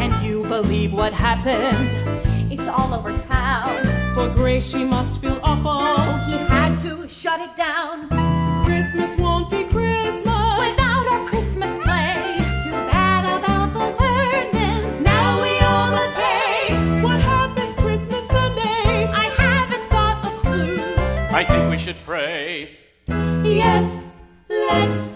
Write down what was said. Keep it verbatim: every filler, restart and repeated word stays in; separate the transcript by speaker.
Speaker 1: Can you believe what happened?
Speaker 2: It's all over town.
Speaker 3: Poor Grace, she must feel awful.
Speaker 2: He had to shut it down.
Speaker 3: Christmas won't be Christmas
Speaker 2: without our Christmas play. Too bad about those earnings. Now we all must pay.
Speaker 3: What happens Christmas Sunday?
Speaker 2: I haven't got a clue.
Speaker 4: I think we should pray.
Speaker 2: Yes, let's